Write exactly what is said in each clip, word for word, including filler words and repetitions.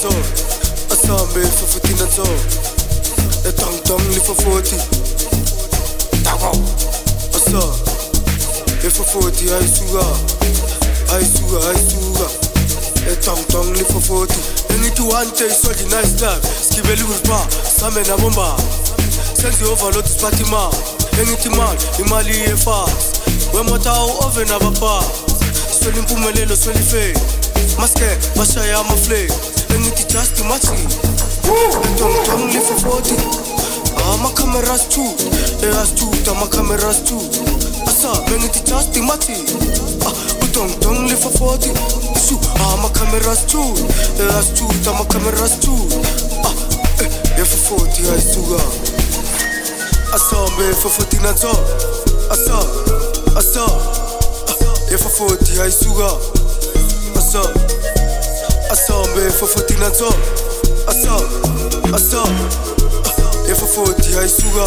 so. Asambe for fifteen and so. A tongue tongue live for forty. Tago. Asa. If for forty, I suga. I suga, I suga. A tongue tongue live for forty. And it one taste so the nice life. Skibeli with bar. Same na bomba. Send the overload to party man. Anything man, imali e fast. When mota oven abapa. Swelling pumelelo, swelling fake. Maske, bashaya ma flake. Anything just to match it. And don't don't live for forty. Ah, my camera's too. They has two, my camera's too. Asa, anything just to match it. Ah, we don't don't live for forty. Ah, my camera's too. They has two, my camera's too. Ah, eh, yeah for forty, I suga. Asa, me for forty na so. Asa, asa. Yeah for forty, I suga. Asa, asa, me for forty na so. Asa, asa. Yeah for forty, I suga.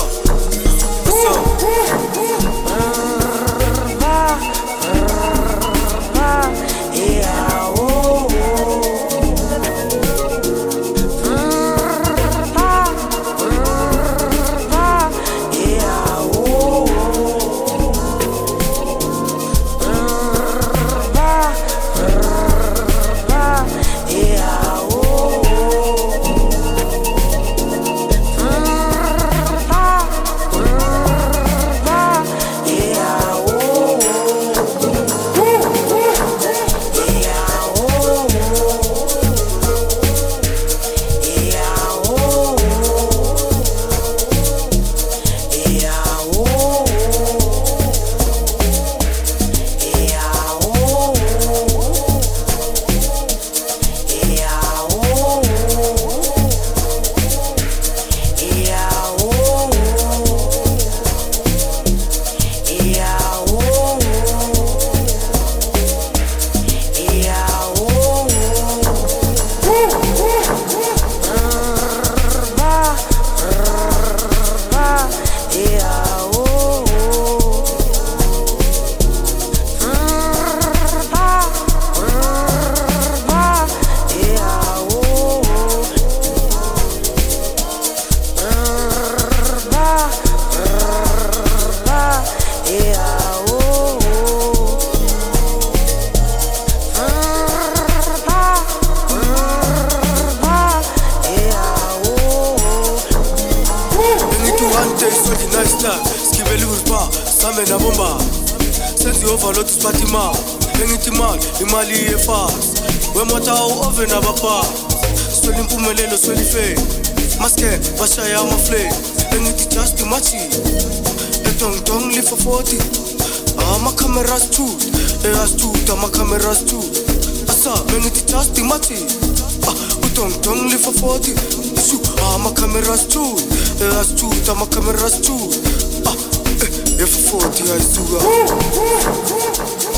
Asa. Skibeli with bar, same na bomba. Send the overload to party man. Anything man, imali e fast. When mota oven abapa. Swelling pumelelo, swelling fake. Maske, bashaya ma flake. Anything just to match it. A tongue tongue live for forty. Ah, my camera's too. They has two, my camera's too. Asa, anything just to match it. Ah, we tongue tongue live for forty. Ah, my camera's too. They has two, my camera's too. Ah, eh, yeah for forty, I suga.